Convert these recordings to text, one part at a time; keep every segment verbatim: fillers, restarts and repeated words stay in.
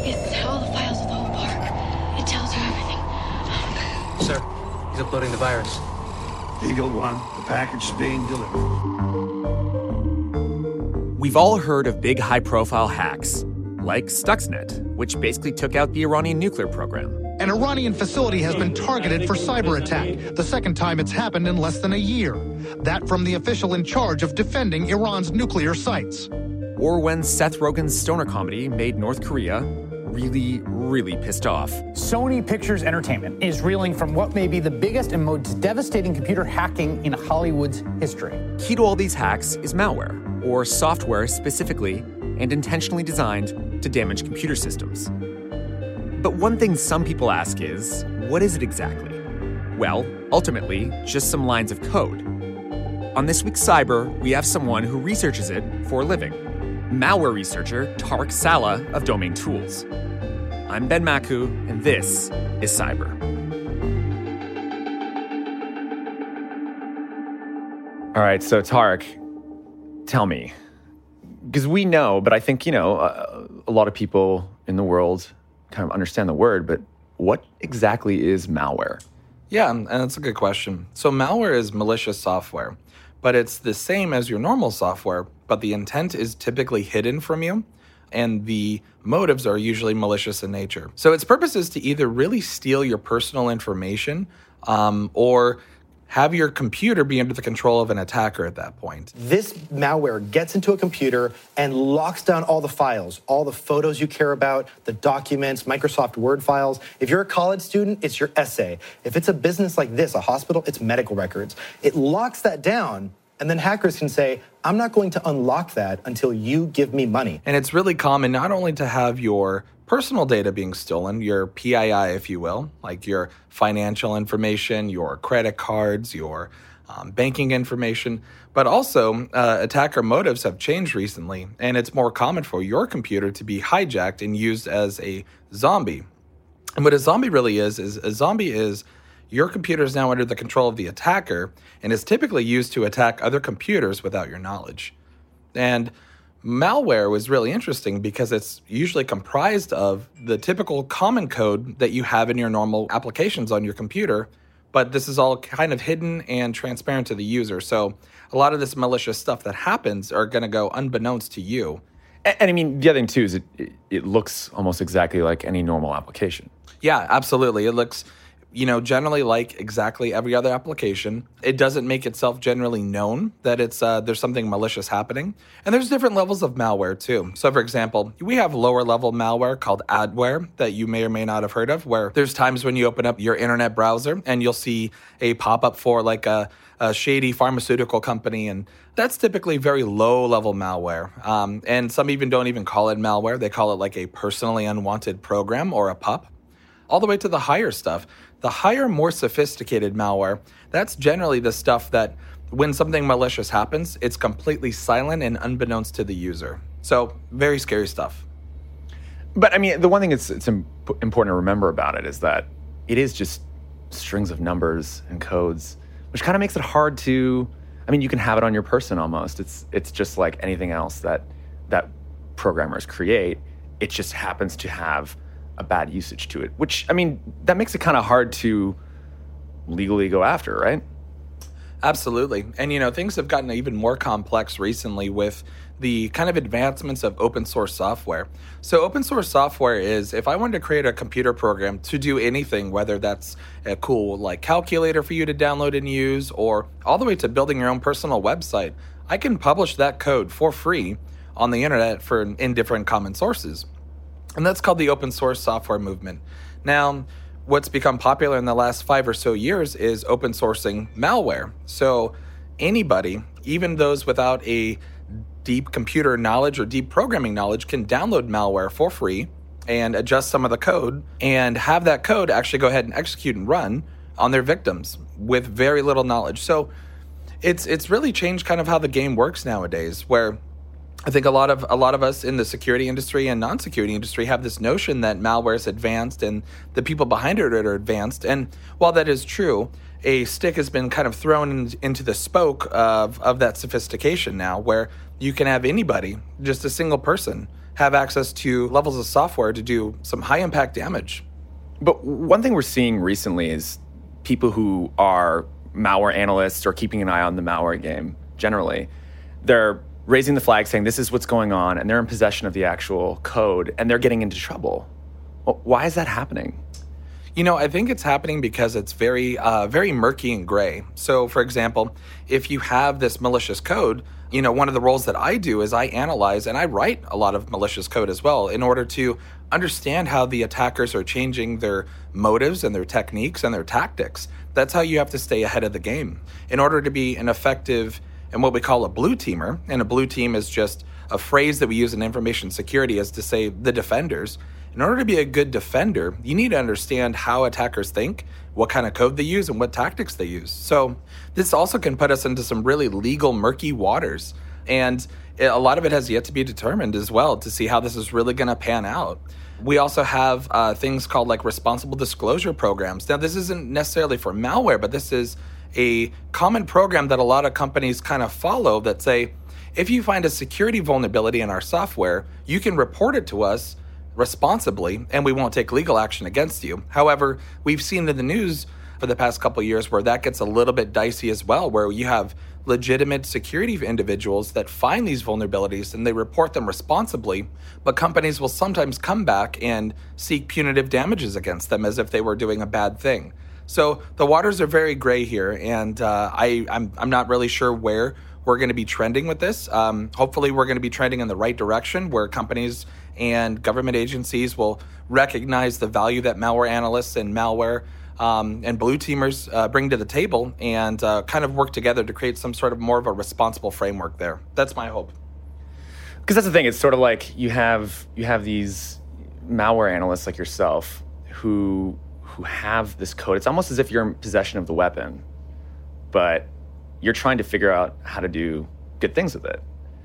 It's all the files of the whole park. It tells you everything. Sir, he's uploading the virus. Eagle One, the package is being delivered. We've all heard of big high-profile hacks, like Stuxnet, which basically took out the Iranian nuclear program. An Iranian facility has been targeted for cyber attack, the second time it's happened in less than a year. That from the official in charge of defending Iran's nuclear sites. Or when Seth Rogen's stoner comedy made North Korea really, really pissed off. Sony Pictures Entertainment is reeling from what may be the biggest and most devastating computer hacking in Hollywood's history. Key to all these hacks is malware, or software specifically and intentionally designed to damage computer systems. But one thing some people ask is, what is it exactly? Well, ultimately, just some lines of code. On this week's Cyber, we have someone who researches it for a living. Malware researcher Tarek Saleh of Domain Tools. I'm Ben Maku, and this is Cyber. All right, so Tarek, tell me, because we know, but I think, you know, uh, a lot of people in the world kind of understand the word, but what exactly is malware? Yeah, and that's a good question. So malware is malicious software, but it's the same as your normal software, but the intent is typically hidden from you, and the motives are usually malicious in nature. So its purpose is to either really steal your personal information um, or have your computer be under the control of an attacker at that point. This malware gets into a computer and locks down all the files, all the photos you care about, the documents, Microsoft Word files. If you're a college student, it's your essay. If it's a business like this, a hospital, it's medical records. It locks that down, and then hackers can say, I'm not going to unlock that until you give me money. And it's really common not only to have your personal data being stolen, your P I I, if you will, like your financial information, your credit cards, your um, banking information, but also uh, attacker motives have changed recently, and it's more common for your computer to be hijacked and used as a zombie. And what a zombie really is, is a zombie is your computer is now under the control of the attacker and is typically used to attack other computers without your knowledge. And malware was really interesting because it's usually comprised of the typical common code that you have in your normal applications on your computer, but this is all kind of hidden and transparent to the user. So a lot of this malicious stuff that happens are going to go unbeknownst to you. And, and I mean, the other thing too is it, it, it looks almost exactly like any normal application. Yeah, absolutely. It looks, you know, generally like exactly every other application. It doesn't make itself generally known that it's uh, there's something malicious happening. And there's different levels of malware too. So for example, we have lower level malware called adware that you may or may not have heard of, where there's times when you open up your internet browser and you'll see a pop-up for like a, a shady pharmaceutical company, and that's typically very low level malware. Um, and some even don't even call it malware. They call it like a personally unwanted program or a P U P. All the way to the higher stuff. The higher, more sophisticated malware, that's generally the stuff that when something malicious happens, it's completely silent and unbeknownst to the user. So, very scary stuff. But I mean, the one thing it's, it's imp- important to remember about it is that it is just strings of numbers and codes, which kind of makes it hard to, I mean, you can have it on your person almost. It's it's just like anything else that that programmers create. It just happens to have a bad usage to it, which, I mean, that makes it kind of hard to legally go after, right? Absolutely. And, you know, things have gotten even more complex recently with the kind of advancements of open source software. So open source software is, if I wanted to create a computer program to do anything, whether that's a cool like calculator for you to download and use, or all the way to building your own personal website, I can publish that code for free on the internet for in different common sources. And that's called the open source software movement. Now, what's become popular in the last five or so years is open sourcing malware. So anybody, even those without a deep computer knowledge or deep programming knowledge, can download malware for free and adjust some of the code and have that code actually go ahead and execute and run on their victims with very little knowledge. So it's it's really changed kind of how the game works nowadays, where I think a lot of a lot of us in the security industry and non-security industry have this notion that malware is advanced and the people behind it are advanced. And while that is true, a stick has been kind of thrown in, into the spoke of, of that sophistication now, where you can have anybody, just a single person, have access to levels of software to do some high-impact damage. But one thing we're seeing recently is people who are malware analysts or keeping an eye on the malware game generally, they're raising the flag saying this is what's going on, and they're in possession of the actual code, and they're getting into trouble. Well, why is that happening? You know, I think it's happening because it's very, uh, very murky and gray. So, for example, if you have this malicious code, you know, one of the roles that I do is I analyze and I write a lot of malicious code as well in order to understand how the attackers are changing their motives and their techniques and their tactics. That's how you have to stay ahead of the game. In order to be an effective and what we call a blue teamer, and a blue team is just a phrase that we use in information security as to say the defenders. In order to be a good defender, you need to understand how attackers think, what kind of code they use, and what tactics they use. So this also can put us into some really legal, murky waters. And a lot of it has yet to be determined as well to see how this is really going to pan out. We also have uh, things called like responsible disclosure programs. Now, this isn't necessarily for malware, but this is a common program that a lot of companies kind of follow that say, if you find a security vulnerability in our software, you can report it to us responsibly, and we won't take legal action against you. However, we've seen in the news for the past couple of years where that gets a little bit dicey as well, where you have legitimate security individuals that find these vulnerabilities and they report them responsibly, but companies will sometimes come back and seek punitive damages against them as if they were doing a bad thing. So the waters are very gray here, and uh, I, I'm, I'm not really sure where we're going to be trending with this. Um, hopefully we're going to be trending in the right direction where companies and government agencies will recognize the value that malware analysts and malware um, and blue teamers uh, bring to the table and uh, kind of work together to create some sort of more of a responsible framework there. That's my hope. Because that's the thing. It's sort of like you have you have these malware analysts like yourself who who have this code. It's almost as if you're in possession of the weapon, but you're trying to figure out how to do good things with it.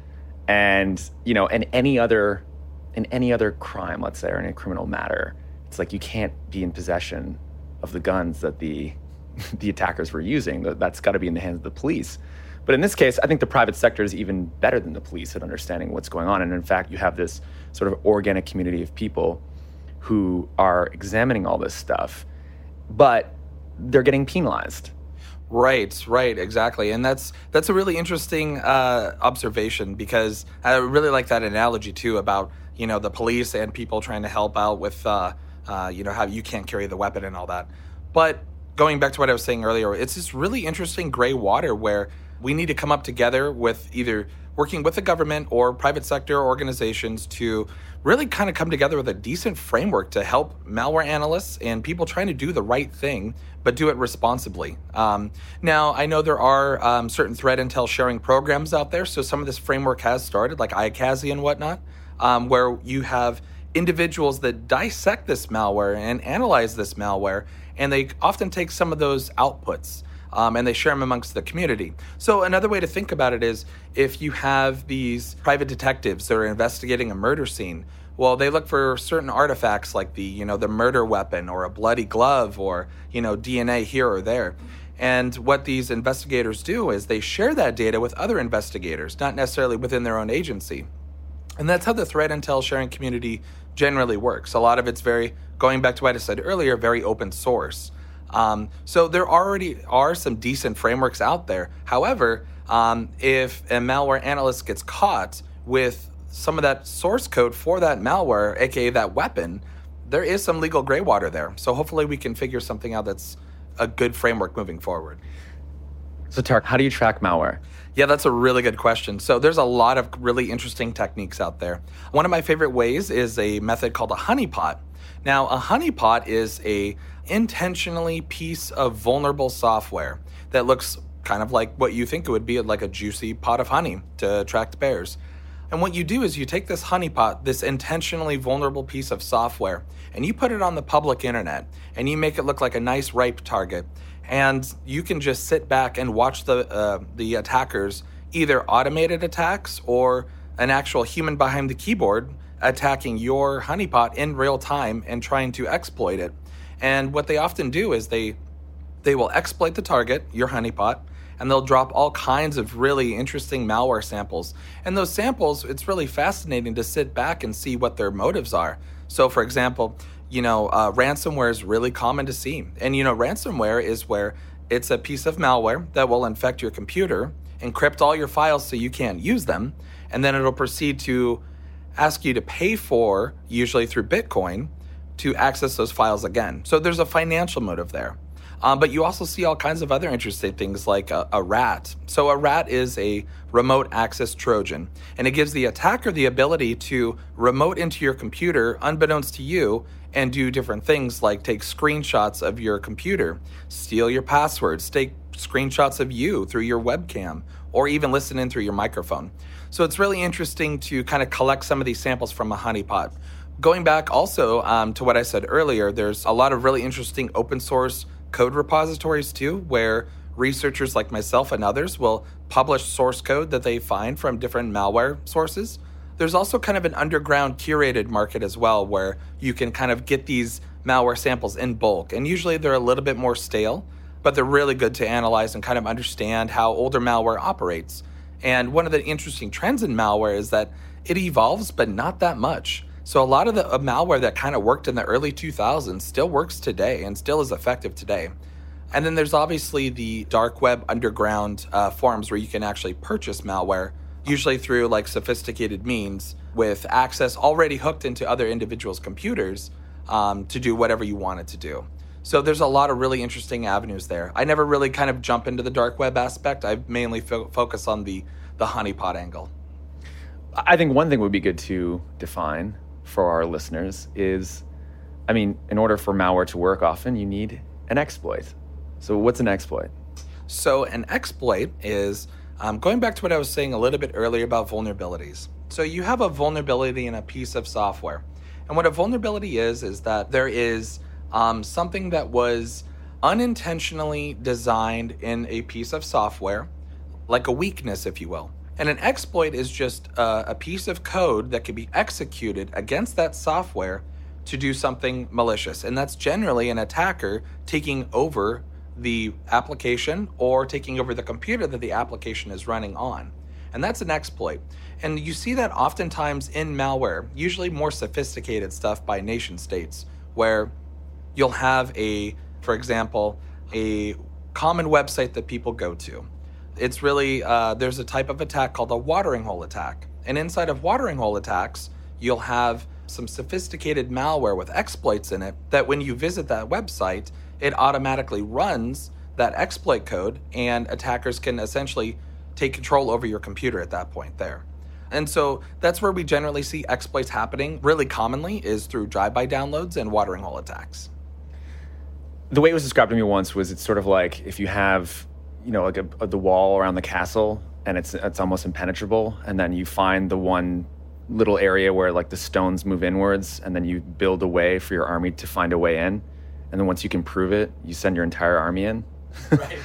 And, you know, in any other in any other crime, let's say, or any criminal matter, it's like you can't be in possession of the guns that the the attackers were using. That's got to be in the hands of the police. But in this case, I think the private sector is even better than the police at understanding what's going on. And in fact, you have this sort of organic community of people who are examining all this stuff, but they're getting penalized. Right, right, exactly. And that's that's a really interesting uh, observation, because I really like that analogy too about, you know, the police and people trying to help out with, uh, uh, you know, how you can't carry the weapon and all that. But going back to what I was saying earlier, it's this really interesting gray water where we need to come up together with either working with the government or private sector organizations to really kind of come together with a decent framework to help malware analysts and people trying to do the right thing, but do it responsibly. Um, now, I know there are um, certain threat intel sharing programs out there, so some of this framework has started, like I C A S I and whatnot, um, where you have individuals that dissect this malware and analyze this malware, and they often take some of those outputs Um, and they share them amongst the community. So another way to think about it is if you have these private detectives that are investigating a murder scene, well, they look for certain artifacts like the, you know, the murder weapon or a bloody glove or, you know, D N A here or there. And what these investigators do is they share that data with other investigators, not necessarily within their own agency. And that's how the threat intel sharing community generally works. A lot of it's very, going back to what I said earlier, very open source. Um, so there already are some decent frameworks out there. However, um, if a malware analyst gets caught with some of that source code for that malware, aka that weapon, there is some legal gray water there. So hopefully we can figure something out that's a good framework moving forward. So Tarek, how do you track malware? Yeah, that's a really good question. So there's a lot of really interesting techniques out there. One of my favorite ways is a method called a honeypot. Now, a honeypot is a intentionally piece of vulnerable software that looks kind of like what you think it would be, like a juicy pot of honey to attract bears. And what you do is you take this honeypot, this intentionally vulnerable piece of software, and you put it on the public internet, and you make it look like a nice ripe target. And you can just sit back and watch the uh, the attackers, either automated attacks or an actual human behind the keyboard attacking your honeypot in real time and trying to exploit it. And what they often do is they they will exploit the target, your honeypot, and they'll drop all kinds of really interesting malware samples. And those samples, it's really fascinating to sit back and see what their motives are. So for example, you know, uh, ransomware is really common to see. And you know, ransomware is where it's a piece of malware that will infect your computer, encrypt all your files so you can't use them, and then it'll proceed to ask you to pay for, usually through Bitcoin, to access those files again. So there's a financial motive there. Um, but you also see all kinds of other interesting things like a, a rat. So a rat is a remote access Trojan, and it gives the attacker the ability to remote into your computer unbeknownst to you and do different things like take screenshots of your computer, steal your passwords, take screenshots of you through your webcam, or even listen in through your microphone. So it's really interesting to kind of collect some of these samples from a honeypot. Going back also um, to what I said earlier, there's a lot of really interesting open source code repositories too, where researchers like myself and others will publish source code that they find from different malware sources. There's also kind of an underground curated market as well, where you can kind of get these malware samples in bulk. And usually they're a little bit more stale, but they're really good to analyze and kind of understand how older malware operates. And one of the interesting trends in malware is that it evolves, but not that much. So a lot of the uh, malware that kind of worked in the early two thousands still works today and still is effective today. And then there's obviously the dark web underground uh, forums where you can actually purchase malware, usually through like sophisticated means with access already hooked into other individuals' computers um, to do whatever you want it to do. So there's a lot of really interesting avenues there. I never really kind of jump into the dark web aspect. I mainly fo- focus on the, the honeypot angle. I think one thing would be good to define for our listeners is, I mean, in order for malware to work often, you need an exploit. So what's an exploit? So an exploit is, um, going back to what I was saying a little bit earlier about vulnerabilities. So you have a vulnerability in a piece of software. And what a vulnerability is, is that there is um, something that was unintentionally designed in a piece of software, like a weakness, if you will. And an exploit is just uh, a piece of code that can be executed against that software to do something malicious. And that's generally an attacker taking over the application or taking over the computer that the application is running on. And that's an exploit. And you see that oftentimes in malware, usually more sophisticated stuff by nation states, where you'll have a, for example, a common website that people go to. It's really, uh, there's a type of attack called a watering hole attack. And inside of watering hole attacks, you'll have some sophisticated malware with exploits in it that when you visit that website, it automatically runs that exploit code and attackers can essentially take control over your computer at that point there. And so that's where we generally see exploits happening really commonly is through drive-by downloads and watering hole attacks. The way it was described to me once was it's sort of like if you have, you know, like a, a, the wall around the castle and it's it's almost impenetrable, and then you find the one little area where like the stones move inwards, and then you build a way for your army to find a way in, and then once you can prove it, you send your entire army in. Right.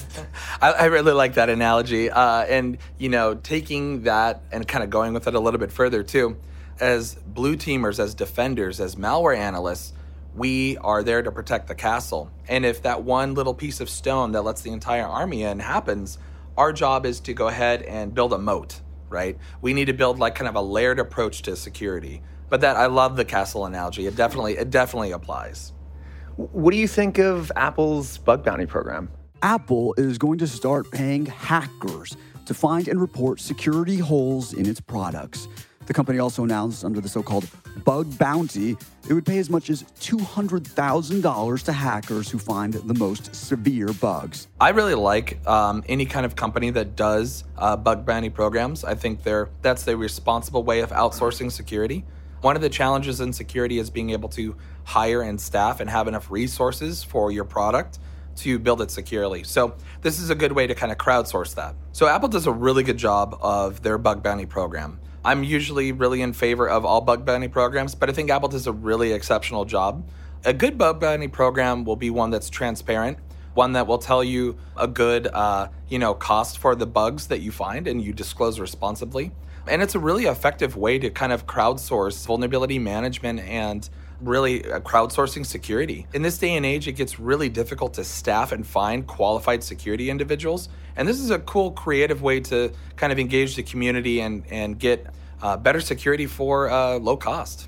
I, I really like that analogy, uh, and you know, taking that and kind of going with it a little bit further too. As blue teamers, as defenders, as malware analysts, we are there to protect the castle. And if that one little piece of stone that lets the entire army in happens, our job is to go ahead and build a moat, right? We need to build like kind of a layered approach to security. But that, I love the castle analogy. It definitely, it definitely applies. What do you think of Apple's bug bounty program? Apple is going to start paying hackers to find and report security holes in its products. The company also announced under the so-called bug bounty, it would pay as much as two hundred thousand dollars to hackers who find the most severe bugs. I really like um, any kind of company that does uh, bug bounty programs. I think they're, that's the responsible way of outsourcing security. One of the challenges in security is being able to hire and staff and have enough resources for your product to build it securely. So this is a good way to kind of crowdsource that. So Apple does a really good job of their bug bounty program. I'm usually really in favor of all bug bounty programs, but I think Apple does a really exceptional job. A good bug bounty program will be one that's transparent, one that will tell you a good, uh, you know, cost for the bugs that you find and you disclose responsibly. And it's a really effective way to kind of crowdsource vulnerability management and really uh, crowdsourcing security. In this day and age, it gets really difficult to staff and find qualified security individuals. And this is a cool, creative way to kind of engage the community and, and get uh, better security for uh, low cost.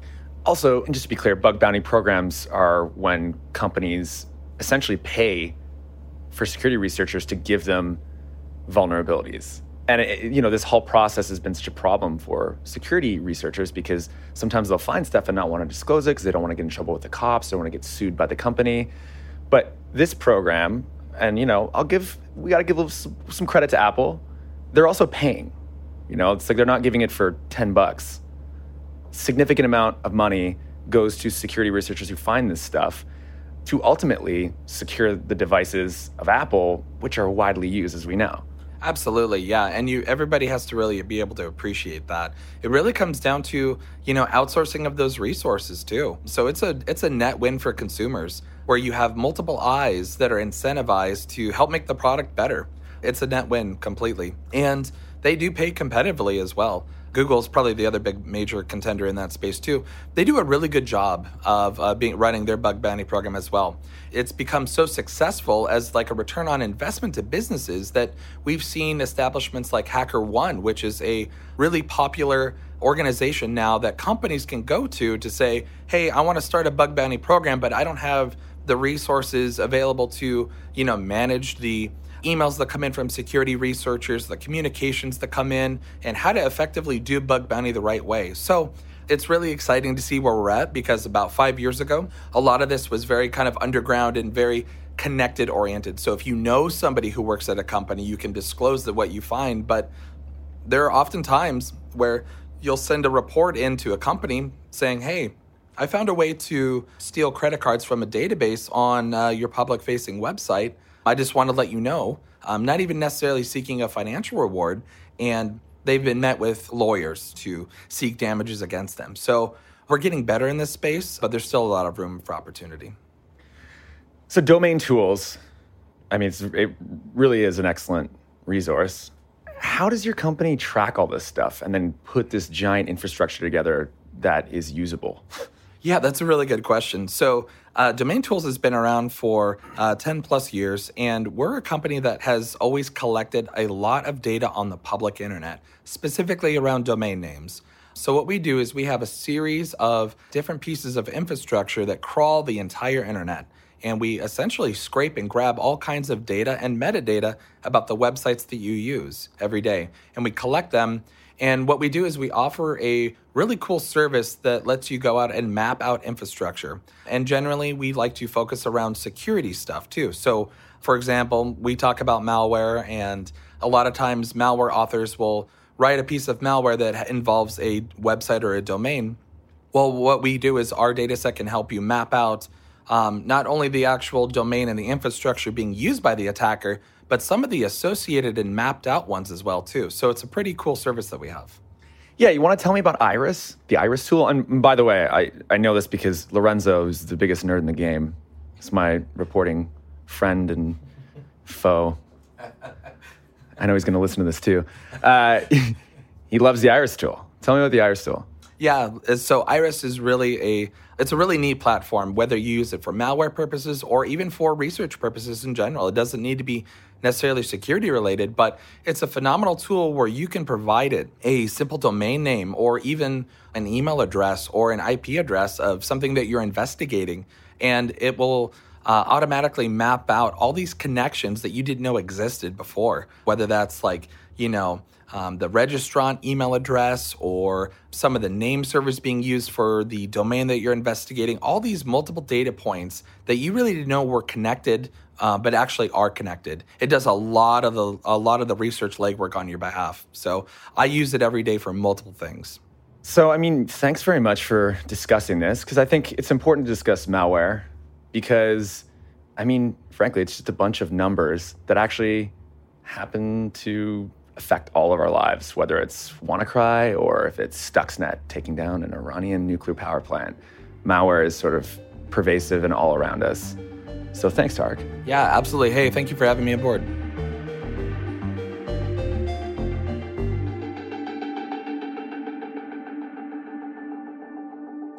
Also, and just to be clear, bug bounty programs are when companies essentially pay for security researchers to give them vulnerabilities. And it, you know, this whole process has been such a problem for security researchers because sometimes they'll find stuff and not want to disclose it because they don't want to get in trouble with the cops, they don't want to get sued by the company. But this program, and you know, I'll give, we got to give some, some credit to Apple. They're also paying. You know, it's like they're not giving it for ten bucks. Significant amount of money goes to security researchers who find this stuff to ultimately secure the devices of Apple, which are widely used, as we know. Absolutely, yeah. And you, everybody has to really be able to appreciate that. It really comes down to, you know, outsourcing of those resources too. So it's a it's a net win for consumers where you have multiple eyes that are incentivized to help make the product better. It's a net win completely. And they do pay competitively as well. Google's probably the other big major contender in that space too. They do a really good job of uh, being running their bug bounty program as well. It's become so successful as like a return on investment to businesses that we've seen establishments like HackerOne, which is a really popular organization now that companies can go to to say, hey, I want to start a bug bounty program, but I don't have the resources available to, you know, manage the emails that come in from security researchers, the communications that come in, and how to effectively do bug bounty the right way. So it's really exciting to see where we're at because about five years ago, a lot of this was very kind of underground and very connected oriented. So if you know somebody who works at a company, you can disclose that what you find. But there are often times where you'll send a report into a company saying, hey, I found a way to steal credit cards from a database on uh, your public-facing website. I just want to let you know, I'm not even necessarily seeking a financial reward, and they've been met with lawyers to seek damages against them. So we're getting better in this space, but there's still a lot of room for opportunity. So Domain Tools, I mean, it's, it really is an excellent resource. How does your company track all this stuff and then put this giant infrastructure together that is usable? Yeah, that's a really good question. So uh, Domain Tools has been around for uh, ten plus years, and we're a company that has always collected a lot of data on the public internet, specifically around domain names. So what we do is we have a series of different pieces of infrastructure that crawl the entire internet, and we essentially scrape and grab all kinds of data and metadata about the websites that you use every day, and we collect them. And what we do is we offer a really cool service that lets you go out and map out infrastructure. And generally, we like to focus around security stuff too. So, for example, we talk about malware, and a lot of times malware authors will write a piece of malware that involves a website or a domain. Well, what we do is our data set can help you map out um, not only the actual domain and the infrastructure being used by the attacker, but some of the associated and mapped out ones as well too. So it's a pretty cool service that we have. Yeah, you want to tell me about Iris, the Iris tool? And by the way, I, I know this because Lorenzo is the biggest nerd in the game. He's my reporting friend and foe. I know he's going to listen to this too. Uh, he loves the Iris tool. Tell me about the Iris tool. Yeah, so Iris is really a, it's a really neat platform, whether you use it for malware purposes or even for research purposes in general. It doesn't need to be necessarily security related, but it's a phenomenal tool where you can provide it a simple domain name or even an email address or an I P address of something that you're investigating, and it will uh, automatically map out all these connections that you didn't know existed before, whether that's like, you know, Um, the registrant email address or some of the name servers being used for the domain that you're investigating, all these multiple data points that you really didn't know were connected, uh, but actually are connected. It does a lot of the a lot of the research legwork on your behalf. So I use it every day for multiple things. So, I mean, thanks very much for discussing this, because I think it's important to discuss malware because, I mean, frankly, it's just a bunch of numbers that actually happen to affect all of our lives, whether it's WannaCry or if it's Stuxnet taking down an Iranian nuclear power plant. Malware is sort of pervasive and all around us. So thanks, Tarek. Yeah, absolutely. Hey, thank you for having me aboard.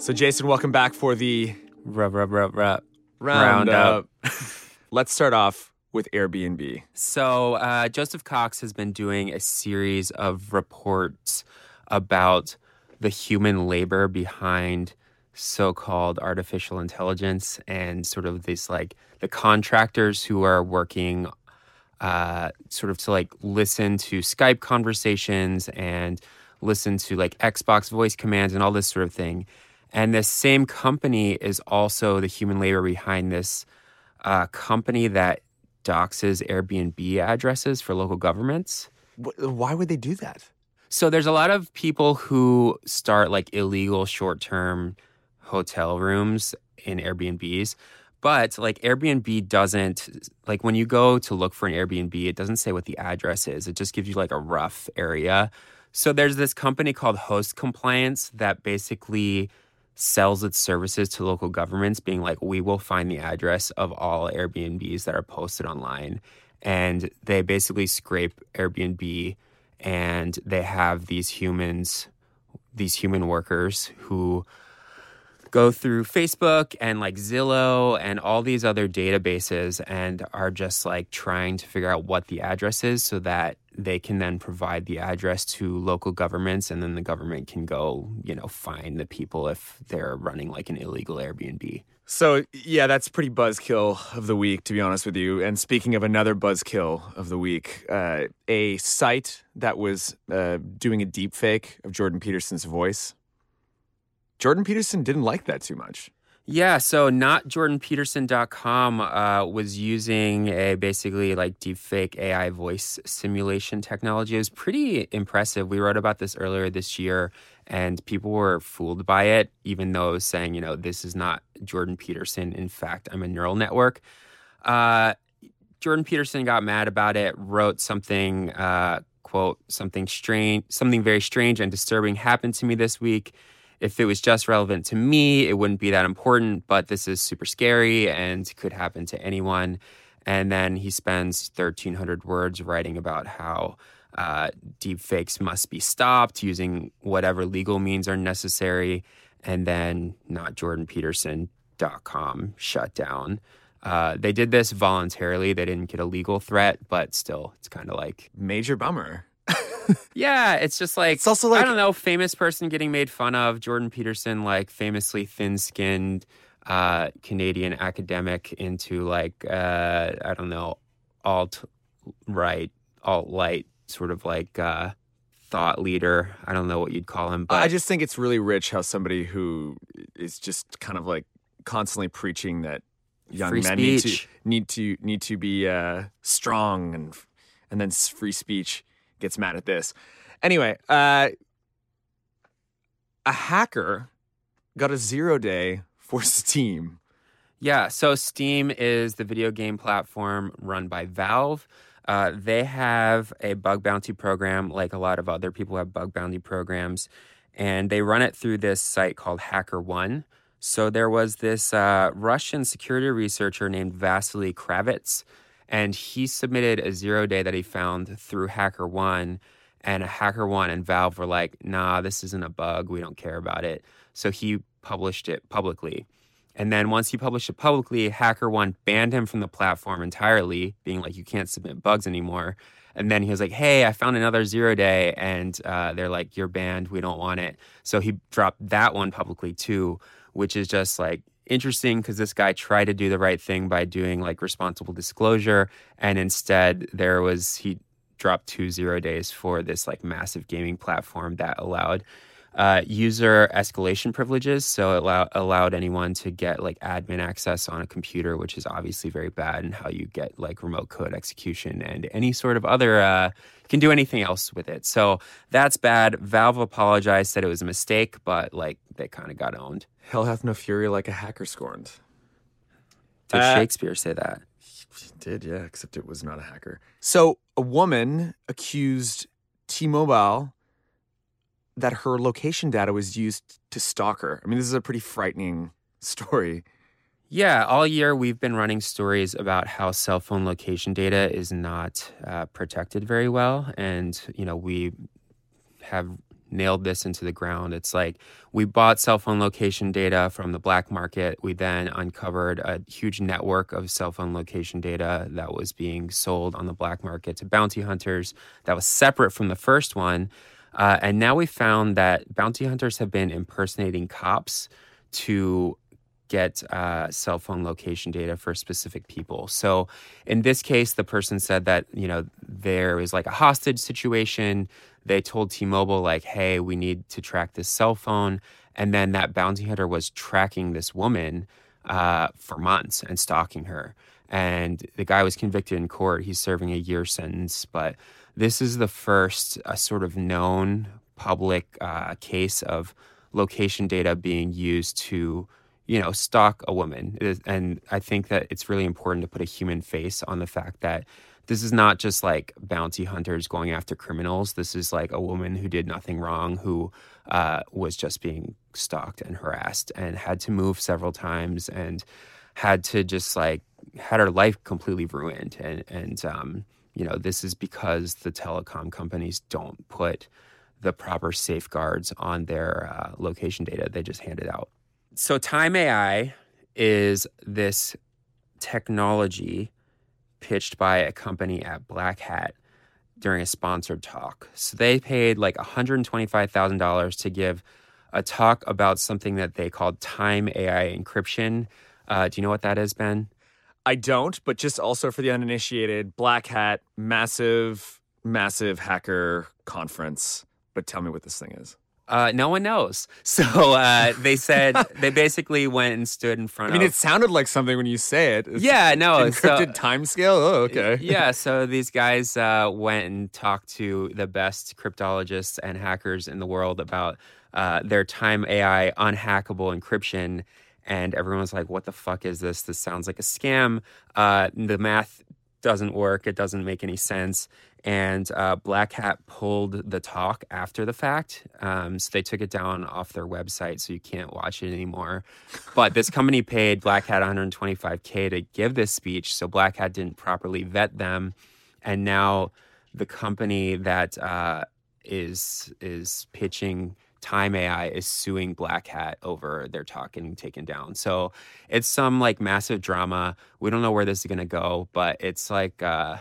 So, Jason, welcome back for the Rub, rub, rub, rub. roundup. Let's start off with Airbnb. So, uh, Joseph Cox has been doing a series of reports about the human labor behind so-called artificial intelligence and sort of this, like, the contractors who are working uh, sort of to, like, listen to Skype conversations and listen to, like, Xbox voice commands and all this sort of thing. And this same company is also the human labor behind this uh, company that doxes Airbnb addresses for local governments. Why would they do that? So there's a lot of people who start like illegal short-term hotel rooms in Airbnbs. But like Airbnb doesn't, like when you go to look for an Airbnb, it doesn't say what the address is. It just gives you like a rough area. So there's this company called Host Compliance that basically sells its services to local governments, being like, we will find the address of all Airbnbs that are posted online. And they basically scrape Airbnb, and they have these humans, these human workers who go through Facebook and like Zillow and all these other databases and are just like trying to figure out what the address is so that they can then provide the address to local governments, and then the government can go, you know, find the people if they're running like an illegal Airbnb. So, yeah, that's pretty buzzkill of the week, to be honest with you. And speaking of another buzzkill of the week, uh, a site that was uh, doing a deep fake of Jordan Peterson's voice. Jordan Peterson didn't like that too much. Yeah, so not jordan peterson dot com uh, was using a basically like deepfake A I voice simulation technology. It was pretty impressive. We wrote about this earlier this year, and people were fooled by it, even though it was saying, you know, this is not Jordan Peterson. In fact, I'm a neural network. Uh, Jordan Peterson got mad about it, wrote something, uh, quote, something strange, something very strange and disturbing happened to me this week. If it was just relevant to me, it wouldn't be that important, but this is super scary and could happen to anyone. And then he spends thirteen hundred words writing about how uh, deepfakes must be stopped using whatever legal means are necessary. And then not jordan peterson dot com shut down. Uh, they did this voluntarily. They didn't get a legal threat, but still, it's kind of like... Major bummer. Yeah, it's just like, it's also like, I don't know, famous person getting made fun of. Jordan Peterson, like famously thin-skinned uh, Canadian academic into like, uh, I don't know, alt-right, alt-light sort of like uh, thought leader. I don't know what you'd call him. But I just think it's really rich how somebody who is just kind of like constantly preaching that young free men need to, speech. need to need to be uh, strong and and then free speech gets mad at this. Anyway, uh, a hacker got a zero day for Steam. Yeah, so Steam is the video game platform run by Valve. Uh, they have a bug bounty program like a lot of other people have bug bounty programs, and they run it through this site called HackerOne. So there was this uh, Russian security researcher named Vasily Kravitz, and he submitted a zero day that he found through HackerOne, and HackerOne and Valve were like, nah, this isn't a bug. We don't care about it. So he published it publicly. And then once he published it publicly, HackerOne banned him from the platform entirely, being like, you can't submit bugs anymore. And then he was like, hey, I found another zero day. And uh, they're like, you're banned. We don't want it. So he dropped that one publicly too, which is just like, interesting because this guy tried to do the right thing by doing like responsible disclosure, and instead there was he dropped two zero days for this like massive gaming platform that allowed uh, user escalation privileges. So it allow, allowed anyone to get like admin access on a computer, which is obviously very bad, and how you get like remote code execution and any sort of other, uh, you can do anything else with it. So that's bad. Valve apologized, said it was a mistake, but like they kind of got owned. Hell hath no fury like a hacker scorned. Did uh, Shakespeare say that? He did, yeah, except it was not a hacker. So a woman accused T-Mobile that her location data was used to stalk her. I mean, this is a pretty frightening story. Yeah, all year we've been running stories about how cell phone location data is not uh, protected very well. And, you know, we have nailed this into the ground. It's like we bought cell phone location data from the black market. We then uncovered a huge network of cell phone location data that was being sold on the black market to bounty hunters that was separate from the first one. Uh, and now we found that bounty hunters have been impersonating cops to get uh, cell phone location data for specific people. So in this case, the person said that, you know, there was like a hostage situation. They told T-Mobile like, hey, we need to track this cell phone. And then that bounty hunter was tracking this woman uh, for months and stalking her. And the guy was convicted in court. He's serving a year sentence. But this is the first uh, sort of known public uh, case of location data being used to, you know, stalk a woman. And I think that it's really important to put a human face on the fact that this is not just like bounty hunters going after criminals. This is like a woman who did nothing wrong, who uh, was just being stalked and harassed and had to move several times and had to just like, had her life completely ruined. And, and um, you know, this is because the telecom companies don't put the proper safeguards on their uh, location data. They just hand it out. So Time A I is this technology pitched by a company at Black Hat during a sponsored talk. So they paid like one hundred twenty-five thousand dollars to give a talk about something that they called Time A I encryption. Uh, do you know what that is, Ben? I don't, but just also for the uninitiated, Black Hat, massive, massive hacker conference. But tell me what this thing is. Uh, no one knows. So uh, they said they basically went and stood in front of... I mean, of, it sounded like something when you say it. It's yeah, no. Encrypted so, timescale? Oh, okay. Yeah, so these guys uh, went and talked to the best cryptologists and hackers in the world about uh, their Time A I unhackable encryption. And everyone was like, what the fuck is this? This sounds like a scam. Uh, the math doesn't work. It doesn't make any sense. And uh, Black Hat pulled the talk after the fact. Um, so they took it down off their website, so you can't watch it anymore. But this company paid Black Hat one hundred twenty-five thousand dollars to give this speech. So Black Hat didn't properly vet them. And now the company that uh, is is pitching Time A I is suing Black Hat over their talk getting taken down. So it's some like massive drama. We don't know where this is going to go, but it's like... Uh,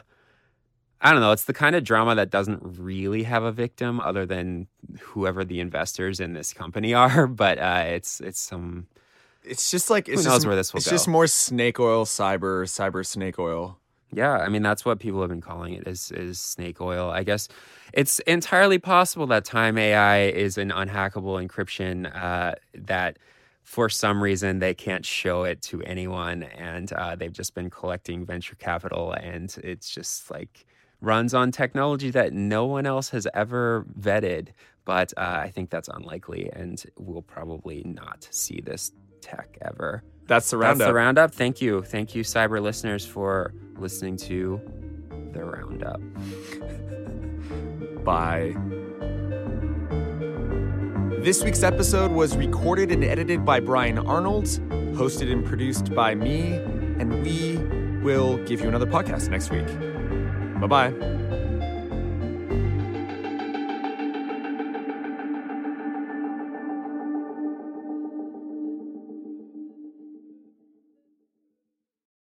I don't know. It's the kind of drama that doesn't really have a victim other than whoever the investors in this company are. But uh, it's it's some. It's just like it's who knows just, where this will it's go. It's just more snake oil, cyber, cyber snake oil. Yeah, I mean that's what people have been calling it is is snake oil. I guess it's entirely possible that Time A I is an unhackable encryption uh, that. For some reason, they can't show it to anyone, and uh, they've just been collecting venture capital, and it's just like runs on technology that no one else has ever vetted. But uh, I think that's unlikely, and we'll probably not see this tech ever. That's the roundup. That's the roundup. Thank you, thank you, cyber listeners, for listening to the roundup. Bye. This week's episode was recorded and edited by Brian Arnold, hosted and produced by me, and we will give you another podcast next week. Bye-bye.